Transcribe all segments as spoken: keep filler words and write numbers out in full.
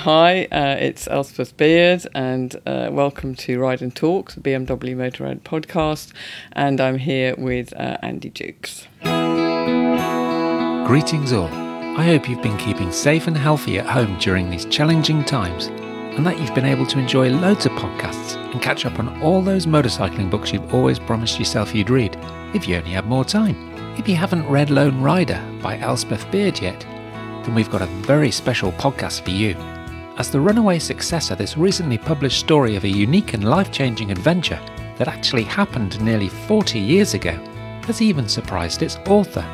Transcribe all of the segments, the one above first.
hi, uh, it's Elspeth Beard, and uh, welcome to Ride and Talk, the B M W Motorrad podcast, and I'm here with uh, Andy Jukes. Greetings all. I hope you've been keeping safe and healthy at home during these challenging times, and that you've been able to enjoy loads of podcasts and catch up on all those motorcycling books you've always promised yourself you'd read, if you only had more time. If you haven't read Lone Rider by Elspeth Beard yet, then we've got a very special podcast for you. As the runaway success of this recently published story of a unique and life-changing adventure that actually happened nearly forty years ago has even surprised its author.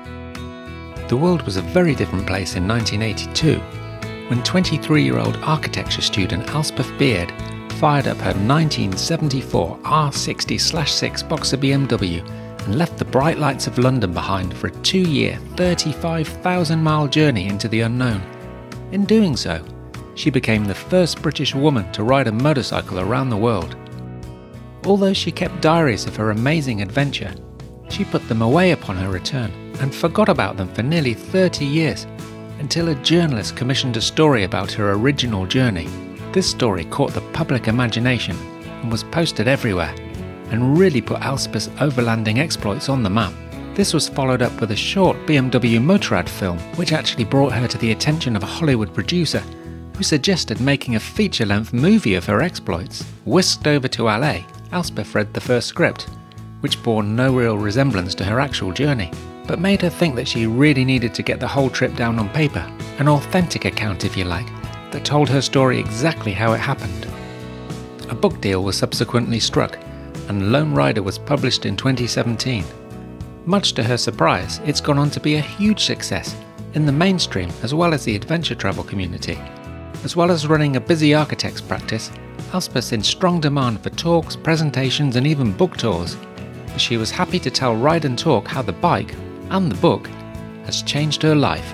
The world was a very different place in nineteen eighty-two, when twenty-three-year-old architecture student Elspeth Beard fired up her nineteen seventy-four R sixty six Boxer B M W and left the bright lights of London behind for a two-year, thirty-five thousand mile journey into the unknown. In doing so, she became the first British woman to ride a motorcycle around the world. Although she kept diaries of her amazing adventure, she put them away upon her return and forgot about them for nearly thirty years, until a journalist commissioned a story about her original journey. This story caught the public imagination and was posted everywhere, and really put Elspeth's overlanding exploits on the map. This was followed up with a short B M W Motorrad film, which actually brought her to the attention of a Hollywood producer, who suggested making a feature-length movie of her exploits. Whisked over to L A, Elspeth read the first script, which bore no real resemblance to her actual journey, but made her think that she really needed to get the whole trip down on paper, an authentic account if you like, that told her story exactly how it happened. A book deal was subsequently struck, and Lone Rider was published in twenty seventeen. Much to her surprise, it's gone on to be a huge success in the mainstream as well as the adventure travel community. As well as running a busy architect's practice, Elspeth's in strong demand for talks, presentations and even book tours. But she was happy to tell Ride and Talk how the bike, and the book, has changed her life.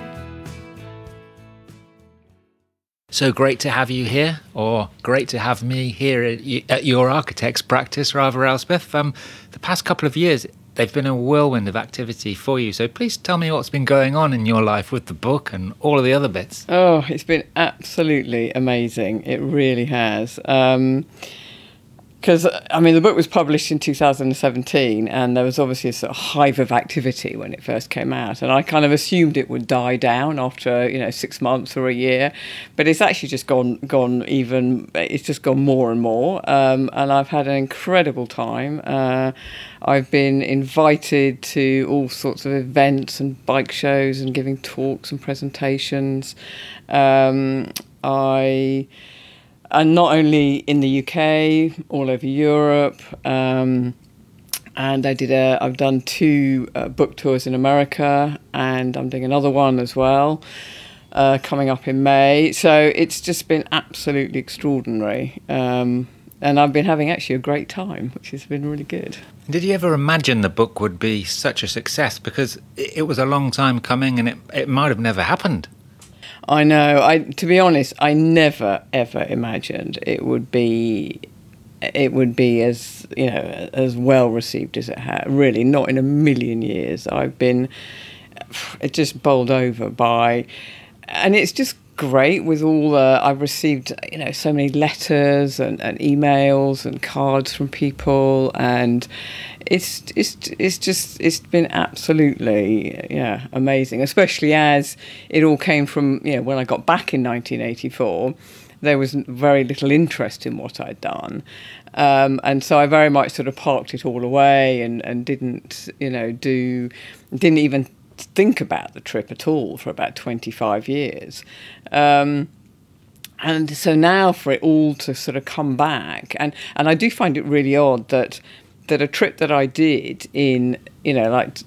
So great to have you here, or great to have me here at your architect's practice, rather, Elspeth. Um, the past couple of years, they've been a whirlwind of activity for you. So please tell me what's been going on in your life with the book and all of the other bits. Oh, it's been absolutely amazing. It really has. Um, Because, I mean, the book was published in two thousand seventeen, and there was obviously a sort of hive of activity when it first came out. And I kind of assumed it would die down after, you know, six months or a year. But it's actually just gone gone even, it's just gone more and more. Um, and I've had an incredible time. Uh, I've been invited to all sorts of events and bike shows and giving talks and presentations. Um, I... And not only in the U K, all over Europe, um, and I did a. I've done two uh, book tours in America, and I'm doing another one as well, uh, coming up in May. So it's just been absolutely extraordinary, um, and I've been having actually a great time, which has been really good. Did you ever imagine the book would be such a success? Because it was a long time coming, and it it might have never happened. I know. I, to be honest, I never ever imagined it would be, it would be as you know as well received as it had. Really, not in a million years. I've been, it just bowled over by, and it's just great with all the. I've received you know so many letters and, and emails and cards from people, and it's it's it's just it's been absolutely yeah amazing, especially as it all came from you know when I got back in nineteen eighty-four, there was very little interest in what I'd done, um, and so I very much sort of parked it all away and and didn't you know do didn't even think about the trip at all for about twenty-five years. Um, and so now for it all to sort of come back, and, and I do find it really odd that that a trip that I did in, you know, like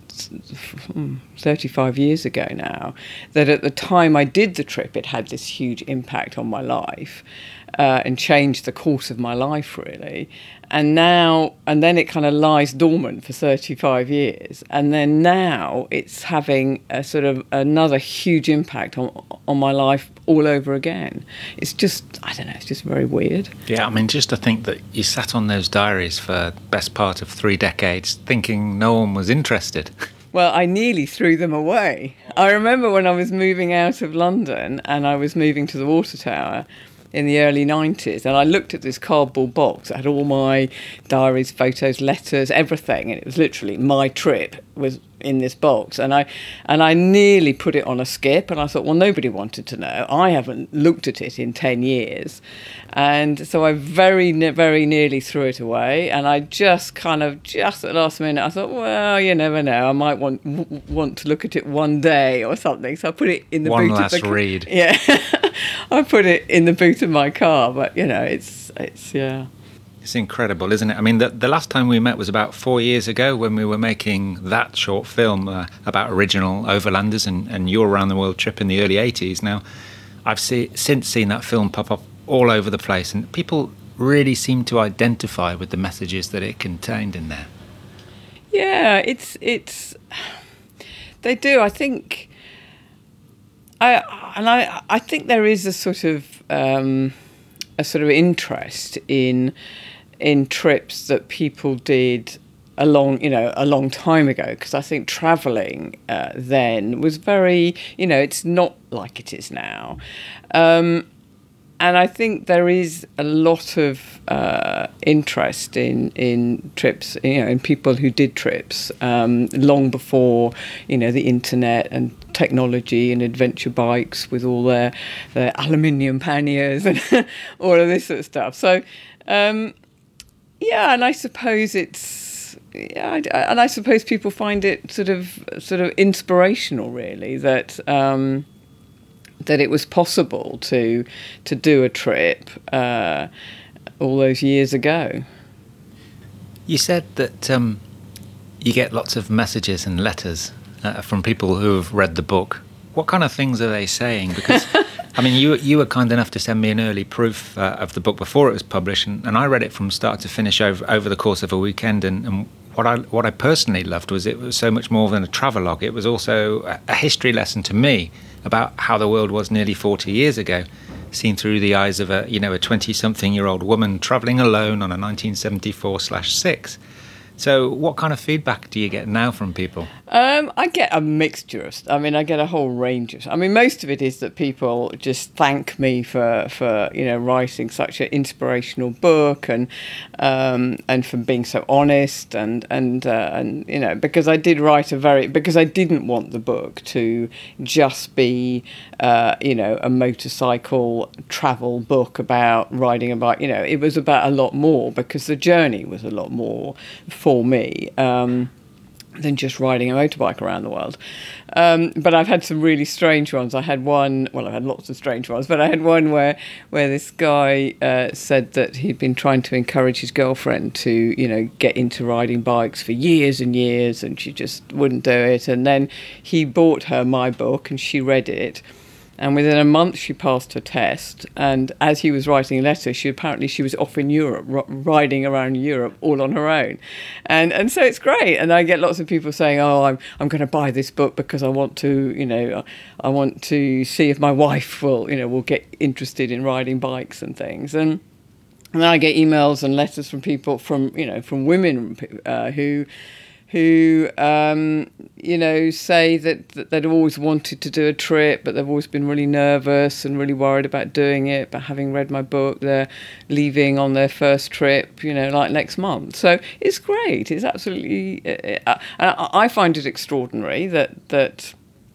thirty-five years ago now, that at the time I did the trip, it had this huge impact on my life uh, and changed the course of my life, really. And now, and then it kind of lies dormant for thirty-five years. And then now it's having a sort of another huge impact on on my life all over again. It's just, I don't know, it's just very weird. Yeah, I mean, just to think that you sat on those diaries for the best part of three decades thinking no one was interested. Well, I nearly threw them away. I remember when I was moving out of London and I was moving to the Water Tower in the early nineties, and I looked at this cardboard box that had all my diaries, photos, letters, everything, and it was literally my trip was in this box, and I and I nearly put it on a skip, and I thought, well, nobody wanted to know. I haven't looked at it in ten years, and so I very very nearly threw it away, and I just kind of just at the last minute I thought, well, you never know, I might want w- want to look at it one day or something, so I put it in the one boot last of the read. Yeah. I put it in the boot of my car, but you know, it's it's yeah. It's incredible, isn't it? I mean, the, the last time we met was about four years ago when we were making that short film uh, about original overlanders and, and your around the world trip in the early eighties. Now, I've see, since seen that film pop up all over the place, and people really seem to identify with the messages that it contained in there. Yeah, it's it's they do. I think I and I I think there is a sort of um, a sort of interest in in trips that people did a long, you know, a long time ago, because I think travelling uh, then was very, you know, it's not like it is now. Um, and I think there is a lot of uh, interest in, in trips, you know, in people who did trips um, long before, you know, the internet and technology and adventure bikes with all their, their aluminium panniers and all of this sort of stuff. So, um, yeah, and I suppose it's, yeah, and I suppose people find it sort of sort of inspirational, really, that um, that it was possible to to do a trip uh, all those years ago. You said that um, you get lots of messages and letters uh, from people who have read the book. What kind of things are they saying? Because I mean, you you were kind enough to send me an early proof uh, of the book before it was published, and, and I read it from start to finish over over the course of a weekend. And, and what I what I personally loved was it was so much more than a travelogue. It was also a, a history lesson to me about how the world was nearly forty years ago, seen through the eyes of a you know a twenty-something-year-old woman travelling alone on a nineteen seventy-four slash six. So what kind of feedback do you get now from people? Um, I get a mixture of, I mean, I get a whole range of, I mean, most of it is that people just thank me for, for you know, writing such an inspirational book and um, and for being so honest and, and, uh, and, you know, because I did write a very, because I didn't want the book to just be, uh, you know, a motorcycle travel book about riding a bike. You know, it was about a lot more, because the journey was a lot more for me. Um, than just riding a motorbike around the world. Um, but I've had some really strange ones. I had one, well, I've had lots of strange ones, but I had one where where this guy uh, said that he'd been trying to encourage his girlfriend to, you know, get into riding bikes for years and years, and she just wouldn't do it. And then he bought her my book, and she read it. And within a month, she passed her test. And as he was writing a letter, she apparently she was off in Europe, r- riding around Europe all on her own. And and so it's great. And I get lots of people saying, "Oh, I'm I'm going to buy this book because I want to, you know, I want to see if my wife will, you know, will get interested in riding bikes and things." And and then I get emails and letters from people from, you know, from women uh, who. who, um, you know, say that, that they'd always wanted to do a trip, but they've always been really nervous and really worried about doing it. But having read my book, they're leaving on their first trip, you know, like next month. So it's great. It's absolutely... Uh, uh, I find it extraordinary that that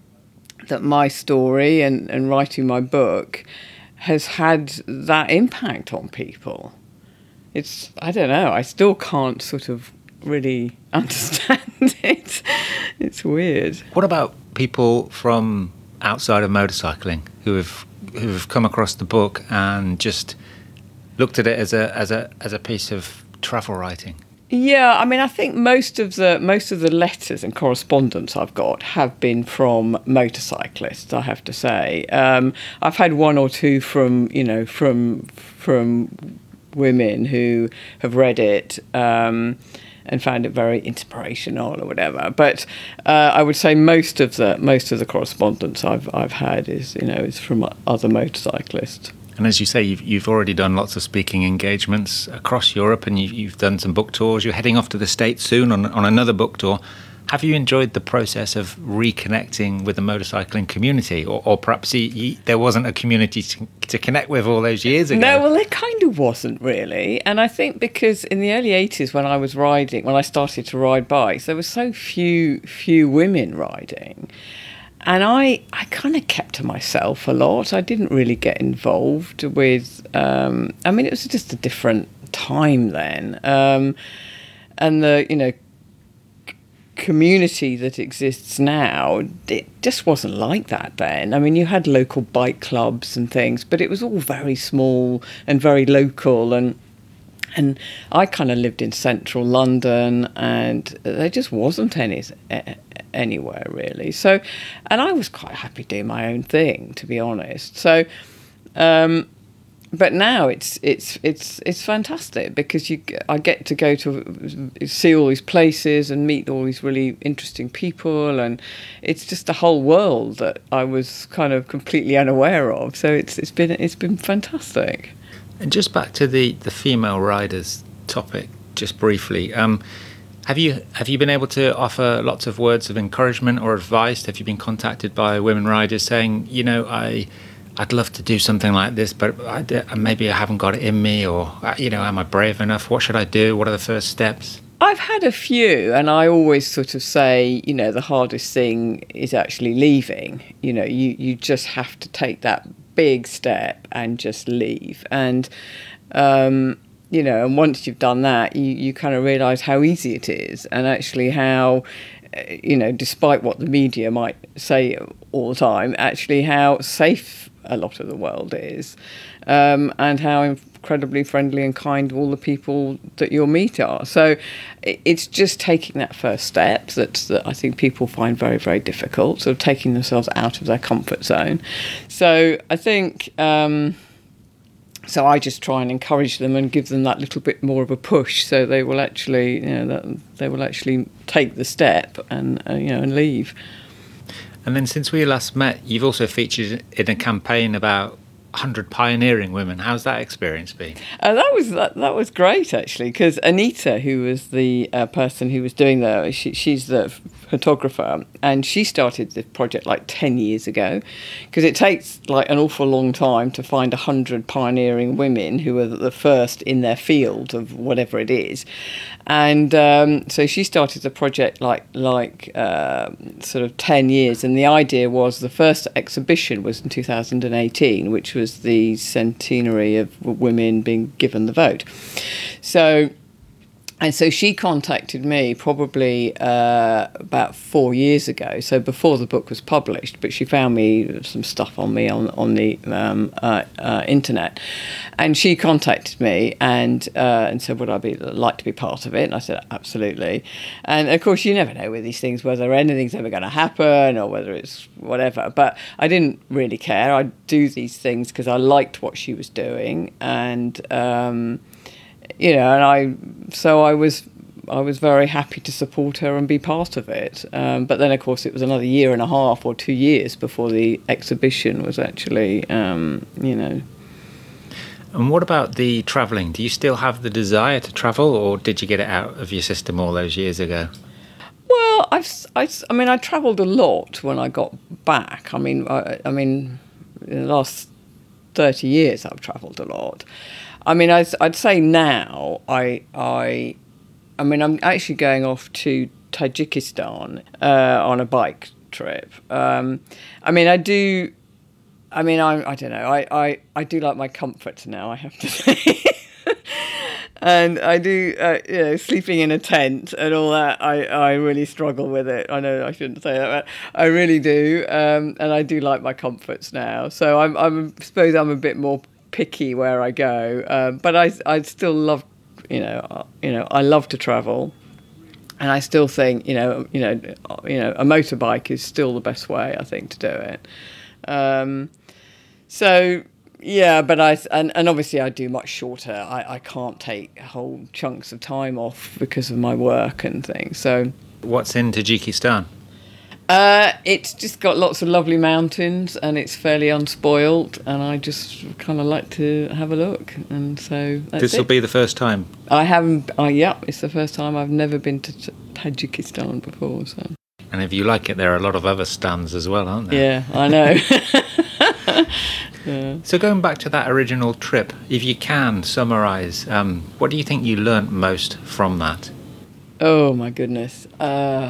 that my story and, and writing my book has had that impact on people. It's, I don't know, I still can't sort of really understand it. It's weird. What about people from outside of motorcycling who have who have come across the book and just looked at it as a as a as a piece of travel writing? Yeah, I mean, I think most of the most of the letters and correspondence I've got have been from motorcyclists, I have to say. Um, I've had one or two from, you know, from from women who have read it. Um, and found it very inspirational or whatever. But uh, I would say most of the most of the correspondence I've I've had is, you know, is from other motorcyclists. And as you say, you've you've already done lots of speaking engagements across Europe, and you've, you've done some book tours. You're heading off to the States soon on on another book tour. Have you enjoyed the process of reconnecting with the motorcycling community, or, or perhaps you, you, there wasn't a community to, to connect with all those years ago? No, well, there kind of wasn't really. And I think because in the early eighties, when I was riding, when I started to ride bikes, there were so few, few women riding. And I, I kind of kept to myself a lot. I didn't really get involved with, um, I mean, it was just a different time then. Um, and the, you know, community that exists now, it just wasn't like that then. I mean, you had local bike clubs and things, but it was all very small and very local, and and I kind of lived in central London, and there just wasn't any anywhere really. So, and I was quite happy doing my own thing, to be honest. So um But now it's it's it's it's fantastic because you I get to go to see all these places and meet all these really interesting people, and it's just a whole world that I was kind of completely unaware of. So it's it's been it's been fantastic. And just back to the, the female riders topic, just briefly. Um, have you have you been able to offer lots of words of encouragement or advice? Have you been contacted by women riders saying, you know, I. I'd love to do something like this, but I, maybe I haven't got it in me, or, you know, am I brave enough? What should I do? What are the first steps? I've had a few, and I always sort of say, you know, the hardest thing is actually leaving. You know, you, you just have to take that big step and just leave. And, um, you know, and once you've done that, you, you kind of realise how easy it is, and actually how, you know, despite what the media might say all the time, actually how safe a lot of the world is, um, and how incredibly friendly and kind all the people that you'll meet are. So it's just taking that first step that's, that I think people find very, very difficult, sort of taking themselves out of their comfort zone. So I think... Um, So I just try and encourage them and give them that little bit more of a push, so they will actually, you know, that they will actually take the step and uh, you know and leave. And then since we last met, you've also featured in a campaign about one hundred pioneering women. How's that experience been? Uh, that was that, that was great actually, because Anita, who was the uh, person who was doing the, she, she's the photographer, and she started this project like ten years ago, because it takes like an awful long time to find one hundred pioneering women who are the first in their field of whatever it is. And um, so she started the project like like uh, sort of ten years, and the idea was the first exhibition was in two thousand eighteen, which was the centenary of women being given the vote. So, and so she contacted me probably uh, about four years ago, so before the book was published, but she found me some stuff on me on, on the um, uh, uh, internet. And she contacted me and uh, and said, would I be like to be part of it? And I said, absolutely. And of course, you never know with these things whether anything's ever going to happen or whether it's whatever. But I didn't really care. I do these things because I liked what she was doing, and um, you know, and I so I was I was very happy to support her and be part of it. Um, but then, of course, it was another year and a half or two years before the exhibition was actually, um, you know. And what about the travelling? Do you still have the desire to travel, or did you get it out of your system all those years ago? Well, I've, I, I mean, I travelled a lot when I got back. I mean, I, I mean, in the last thirty years, I've travelled a lot. I mean, I'd, I'd say now, I, I, I mean, I'm actually going off to Tajikistan uh, on a bike trip. Um, I mean, I do. I mean, I, I don't know. I, I, I do like my comfort now, I have to say. And I do, uh, you know, sleeping in a tent and all that, I, I really struggle with it. I know I shouldn't say that, but I really do. Um, and I do like my comforts now. So I'm, I'm, I suppose I'm a bit more picky where I go. Um, but I, I still love, you know, uh, you know, I love to travel. And I still think, you know, you know, you know, a motorbike is still the best way, I think, to do it. Um, so, yeah, but I, and, and obviously I do much shorter. I, I can't take whole chunks of time off because of my work and things. So, what's in Tajikistan? Uh, it's just got lots of lovely mountains and it's fairly unspoilt, and I just kind of like to have a look. And so that's this will it. be the first time. I haven't. Uh, yeah, it's the first time. I've never been to Tajikistan before. So. And if you like it, there are a lot of other stands as well, aren't there? Yeah, I know. Yeah. So going back to that original trip, if you can summarise, um, what do you think you learnt most from that? Oh my goodness. Uh,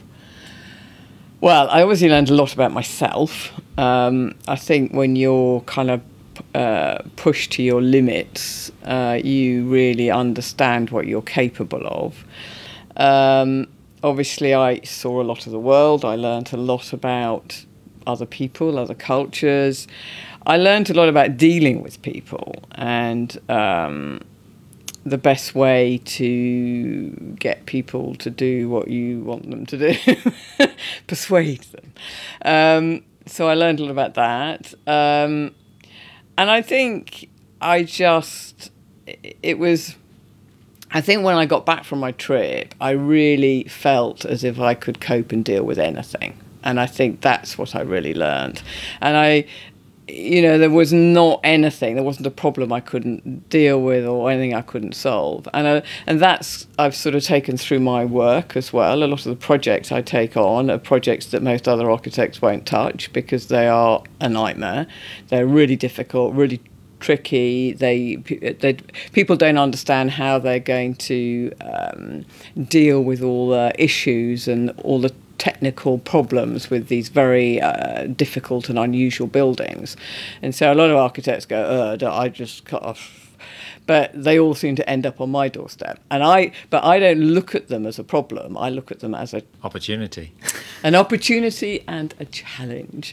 well, I obviously learned a lot about myself. Um, I think when you're kind of uh, pushed to your limits, uh, you really understand what you're capable of. Um, obviously, I saw a lot of the world. I learned a lot about other people, other cultures. I learned a lot about dealing with people and um, the best way to get people to do what you want them to do, persuade them. Um, so I learned a lot about that. Um, and I think I just, it was, I think when I got back from my trip, I really felt as if I could cope and deal with anything. And I think that's what I really learned. And I, you know, there was not anything, there wasn't a problem I couldn't deal with or anything I couldn't solve. And I, and that's, I've sort of taken through my work as well. A lot of the projects I take on are projects that most other architects won't touch because they are a nightmare. They're really difficult, really tricky. They, they people don't understand how they're going to um, deal with all the issues and all the technical problems with these very uh, difficult and unusual buildings. And so a lot of architects go, uh, I just cut off. But they all seem to end up on my doorstep. And I, but I don't look at them as a problem. I look at them as a opportunity, an opportunity and a challenge.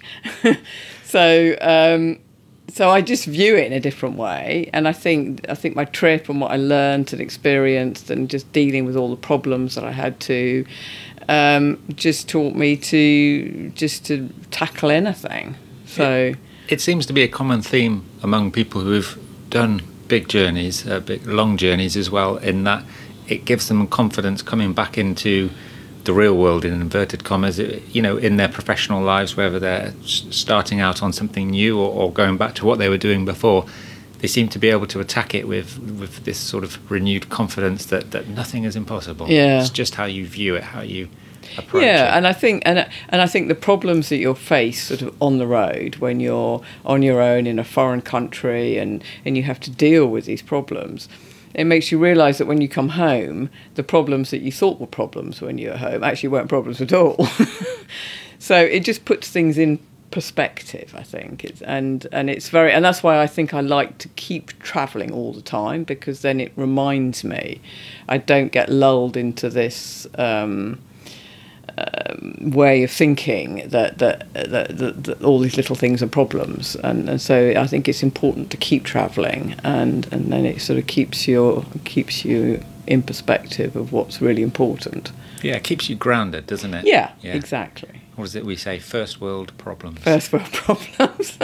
so, um, so I just view it in a different way. And I think, I think my trip and what I learned and experienced and just dealing with all the problems that I had to, um, just taught me to just to tackle anything. So it, it seems to be a common theme among people who've done big journeys, uh, big long journeys as well, in that it gives them confidence coming back into the real world, in inverted commas, you know, in their professional lives, whether they're starting out on something new or, or going back to what they were doing before. They seem to be able to attack it with, with this sort of renewed confidence that, that nothing is impossible. Yeah. It's just how you view it, how you approach yeah, it. and I think and and I think the problems that you'll face sort of on the road when you're on your own in a foreign country and, and you have to deal with these problems, it makes you realise that when you come home, the problems that you thought were problems when you were home actually weren't problems at all. So it just puts things in perspective, I think. It's, and and it's very, and that's why I think I like to keep travelling all the time, because then it reminds me I don't get lulled into this um, um, way of thinking that that, that, that that all these little things are problems, and, and so I think it's important to keep travelling, and, and then it sort of keeps your keeps you in perspective of what's really important. Yeah, it keeps you grounded, doesn't it? Yeah, yeah. Exactly. What is it we say? First world problems. First world problems.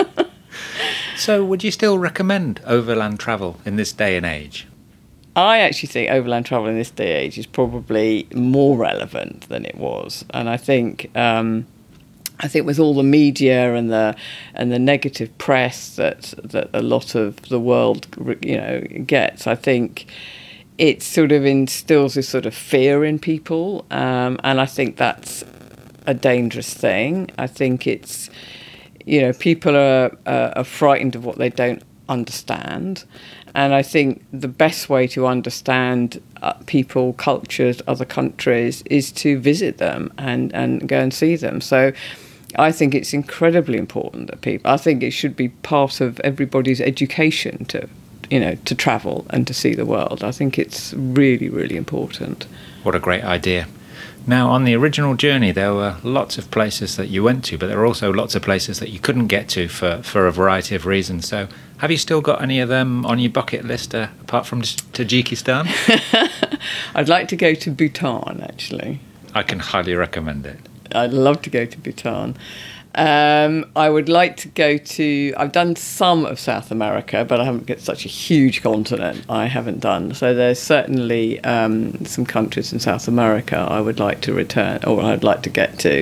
So would you still recommend overland travel in this day and age? I actually think overland travel in this day and age is probably more relevant than it was. And I think um, I think with all the media and the and the negative press that that a lot of the world, you know, gets, I think it sort of instills this sort of fear in people. Um, and I think that's a dangerous thing. I think it's, you know, people are, uh, are frightened of what they don't understand. And I think the best way to understand uh, people, cultures, other countries is to visit them and, and go and see them. So I think it's incredibly important that people, I think it should be part of everybody's education to, you know, to travel and to see the world. I think it's really, really important. What a great idea. Now, on the original journey, there were lots of places that you went to, but there were also lots of places that you couldn't get to for, for a variety of reasons. So have you still got any of them on your bucket list, uh, apart from Tajikistan? I'd like to go to Bhutan, actually. I can highly recommend it. I'd love to go to Bhutan. Um, I would like to go to, I've done some of South America, but I haven't got such a huge continent I haven't done. So there's certainly um, some countries in South America I would like to return, or I'd like to get to.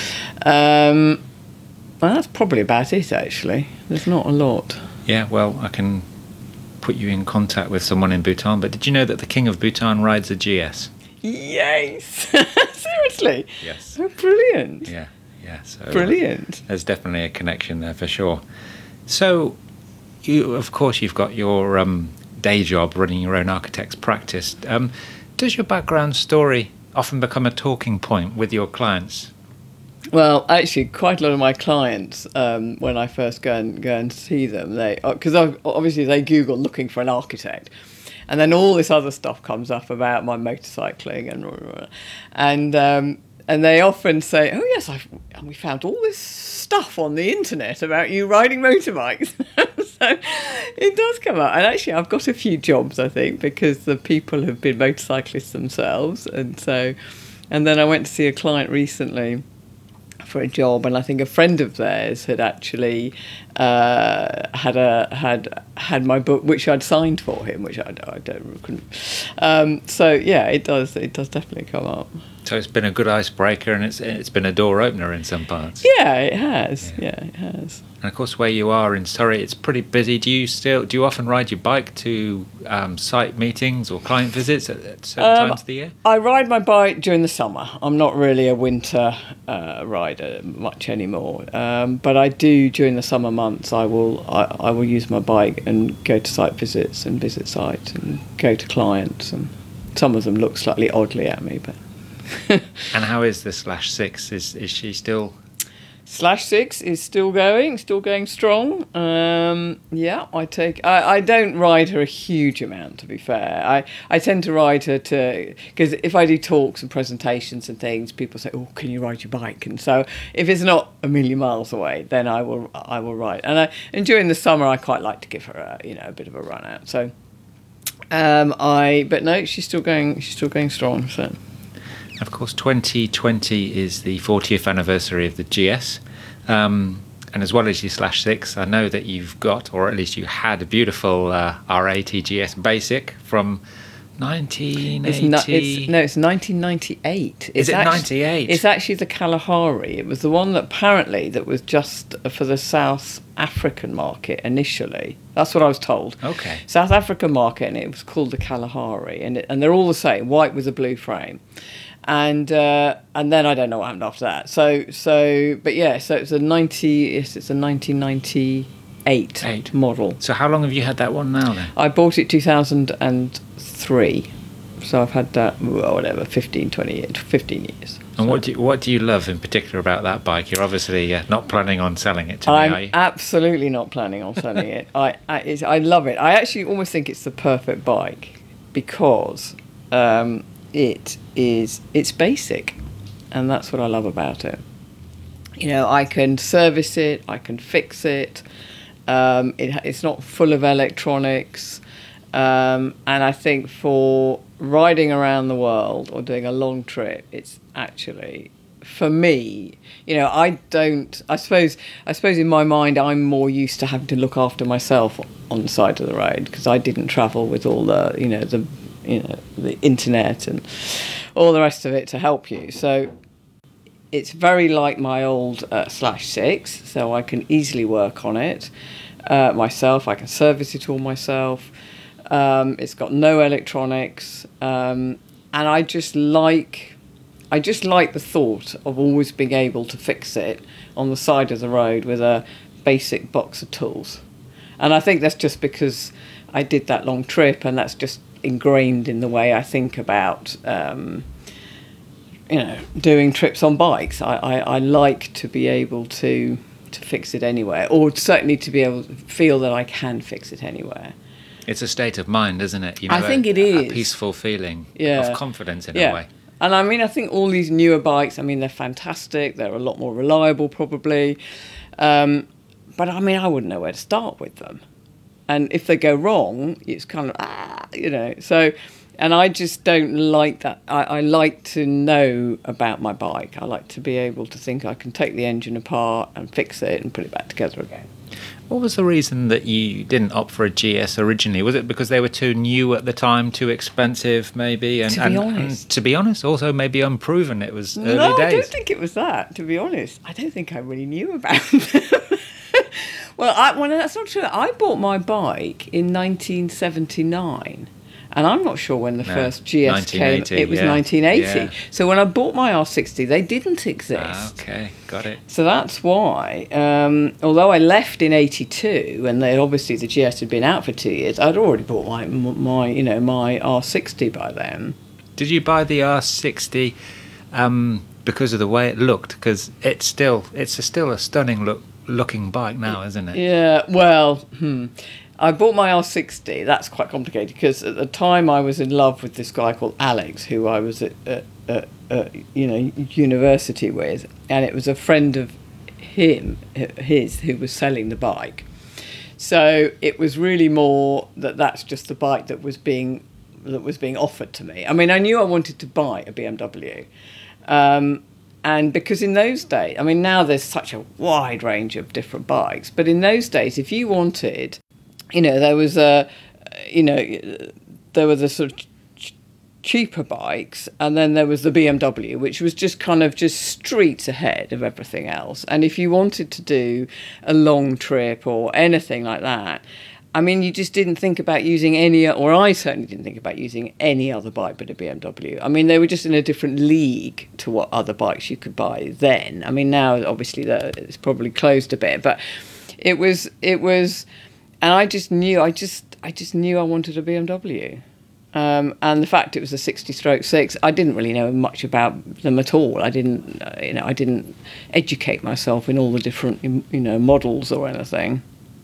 Um, well, that's probably about it, actually. There's not a lot. Yeah, well, I can put you in contact with someone in Bhutan, but did you know that the King of Bhutan rides a G S? Yes. Seriously? Yes. Oh, brilliant. Yeah, yeah. So Brilliant. There's definitely a connection there for sure. So, you, of course, you've got your um, day job running your own architect's practice. Um, does your background story often become a talking point with your clients? Well, actually, quite a lot of my clients, um, when I first go and go and see them, they because obviously they Google looking for an architect, and then all this other stuff comes up about my motorcycling and and um, and they often say, "Oh yes, I've, we found all this stuff on the internet about you riding motorbikes." So it does come up, and actually, I've got a few jobs, I think, because the people have been motorcyclists themselves, and so, and then I went to see a client recently for a job, and I think a friend of theirs had actually uh, had a had had my book, which I'd signed for him, which I, I don't couldn't. Um, so yeah, it does it does definitely come up. So it's been a good icebreaker, and it's it's been a door opener in some parts. Yeah, it has. Yeah, yeah it has. And of course, where you are in Surrey, it's pretty busy. Do you still do you often ride your bike to um, site meetings or client visits at, at certain Um, times of the year? I ride my bike during the summer. I'm not really a winter uh, rider much anymore, um, but I do during the summer months. I will I, I will use my bike and go to site visits and visit sites and go to clients, and some of them look slightly oddly at me, but. And how is the Slash Six? Is is she still? Slash Six is still going, still going strong. Um, yeah, I take. I, I don't ride her a huge amount, to be fair. I, I tend to ride her to because if I do talks and presentations and things, people say, "Oh, can you ride your bike?" And so if it's not a million miles away, then I will I will ride. And I, and during the summer, I quite like to give her a you know a bit of a run out. So, um, I but no, she's still going. She's still going strong. So. Of course, twenty twenty is the fortieth anniversary of the G S. Um, and as well as your Slash six, I know that you've got, or at least you had, a beautiful uh, R eighty G S Basic from nineteen eighty. It's not, it's, no, it's nineteen ninety-eight. Is it's it actually, ninety-eight? It's actually the Kalahari. It was the one that apparently that was just for the South African market initially. That's what I was told. Okay. South African market, and it was called the Kalahari, and it, and they're all the same, white with a blue frame. And uh, and then I don't know what happened after that. So so but yeah, so it's a ninety. Yes, it's a nineteen ninety-eight Eight. model. So how long have you had that one now then? I bought it two thousand three, so I've had that well, whatever fifteen, twenty years, fifteen years. And so. what do you, what do you love in particular about that bike? You're obviously uh, not planning on selling it to I'm me, are you? absolutely not planning on selling it. I I, it's, I love it. I actually almost think it's the perfect bike because. Um, It is, it's basic, and that's what I love about it. You know, I can service it, I can fix it, um, it it's not full of electronics, um, and I think for riding around the world or doing a long trip, it's actually, for me, you know, I don't, I suppose, I suppose in my mind, I'm more used to having to look after myself on the side of the road because I didn't travel with all the, you know, the, you know, the internet and all the rest of it to help you. So it's very like my old uh, Slash six, so I can easily work on it uh, myself. I can service it all myself. Um, it's got no electronics, um, and I just like, I just like the thought of always being able to fix it on the side of the road with a basic box of tools. And I think that's just because I did that long trip, and that's just ingrained in the way I think about, um, you know, doing trips on bikes. I, I, I like to be able to to fix it anywhere, or certainly to be able to feel that I can fix it anywhere. It's a state of mind, isn't it? You know, I think a, it is. A peaceful feeling Yeah. of confidence in Yeah. a way. And I mean, I think all these newer bikes, I mean, they're fantastic. They're a lot more reliable, probably. Um, but I mean, I wouldn't know where to start with them. And if they go wrong, it's kind of, ah, you know. So, and I just don't like that. I, I like to know about my bike. I like to be able to think I can take the engine apart and fix it and put it back together again. What was the reason that you didn't opt for a G S originally? Was it because they were too new at the time, too expensive, maybe? And, To be and, honest. and to be honest, also maybe unproven. It was early no, days. I don't think it was that, to be honest. I don't think I really knew about them. Well, I, well, that's not true. I bought my bike in nineteen seventy-nine, And I'm not sure when the no, first G S came. It was yeah. nineteen eighty. Yeah. So when I bought my R sixty, they didn't exist. Ah, okay, got it. So that's why, um, although I left in eighty-two, and they obviously the G S had been out for two years, I'd already bought my, my you know, my R sixty by then. Did you buy the R sixty um, because of the way it looked? Because it's still, it's a, still a stunning look, looking bike now, isn't it? Yeah, well, hmm. I bought my R sixty. That's quite complicated because at the time I was in love with this guy called Alex, who I was at, at, at, at you know, university with, and it was a friend of him, his, who was selling the bike. So it was really more that that's just the bike that was being that was being offered to me. I mean, I knew I wanted to buy a B M W. Um, And because in those days, I mean, now there's such a wide range of different bikes, but in those days, if you wanted, you know, there was a, you know, there were the sort of ch- cheaper bikes, and then there was the B M W, which was just kind of just streets ahead of everything else. And if you wanted to do a long trip or anything like that, I mean, you just didn't think about using any, or I certainly didn't think about using any other bike but a B M W. I mean, they were just in a different league to what other bikes you could buy then. I mean, now obviously it's probably closed a bit, but it was, it was, and I just knew, I just, I just knew I wanted a B M W. Um, and the fact it was a sixty stroke six, I didn't really know much about them at all. I didn't, uh, you know, I didn't educate myself in all the different, you know, models or anything.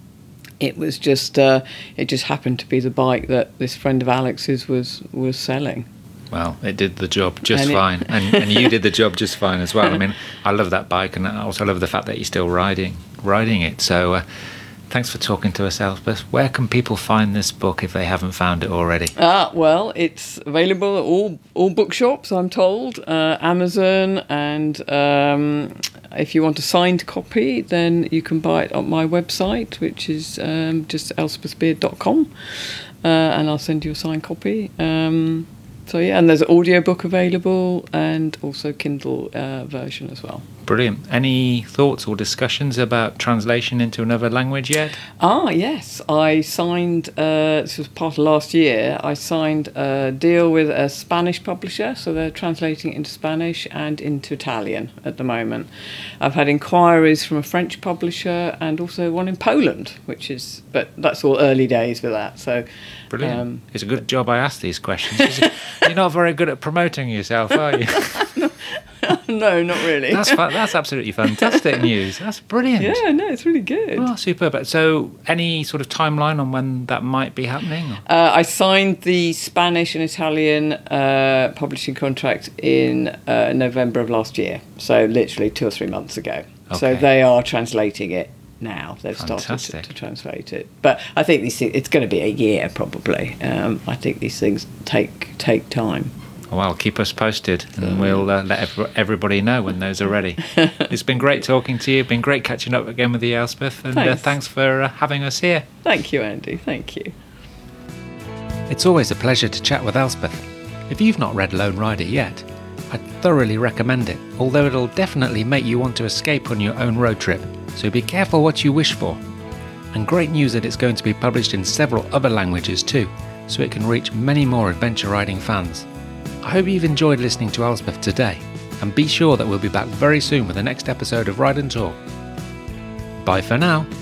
It was just, uh, it just happened to be the bike that this friend of Alex's was, was selling. Well, it did the job just and fine, and, and you did the job just fine as well. I mean, I love that bike, and I also love the fact that you're still riding, riding it. So, uh, thanks for talking to us, Elspeth. Where can people find this book if they haven't found it already? Ah, well, it's available at all all bookshops, I'm told, uh, Amazon, and um, if you want a signed copy, then you can buy it on my website, which is um, just elspeth beard dot com, uh, and I'll send you a signed copy. Um, so yeah, and there's an audiobook available and also Kindle uh, version as well. Brilliant. Any thoughts or discussions about translation into another language yet? Ah, yes. I signed, uh, this was part of last year, I signed a deal with a Spanish publisher, so they're translating it into Spanish and into Italian at the moment. I've had inquiries from a French publisher and also one in Poland, which is, but that's all early days for that. So, Brilliant. Um, it's a good job I asked these questions. You're not very good at promoting yourself, are you? No, not really. That's fa- that's absolutely fantastic news. That's brilliant. Yeah, no, it's really good. Oh, superb. So, any sort of timeline on when that might be happening? Uh, I signed the Spanish and Italian uh, publishing contract in uh, November of last year, so literally two or three months ago. Okay. So they are translating it now. They've Fantastic. started to, to translate it, but I think these things, it's going to be a year probably. Um, I think these things take take time. Well, keep us posted, and we'll uh, let ev- everybody know when those are ready. It's been great talking to you. Been great catching up again with you, Elspeth, and thanks, uh, thanks for uh, having us here. Thank you, Andy. Thank you. It's always a pleasure to chat with Elspeth. If you've not read Lone Rider yet, I'd thoroughly recommend it, although it'll definitely make you want to escape on your own road trip, so be careful what you wish for. And great news that it's going to be published in several other languages too, so it can reach many more adventure riding fans. I hope you've enjoyed listening to Elspeth today, and be sure that we'll be back very soon with the next episode of Ride and Talk. Bye for now.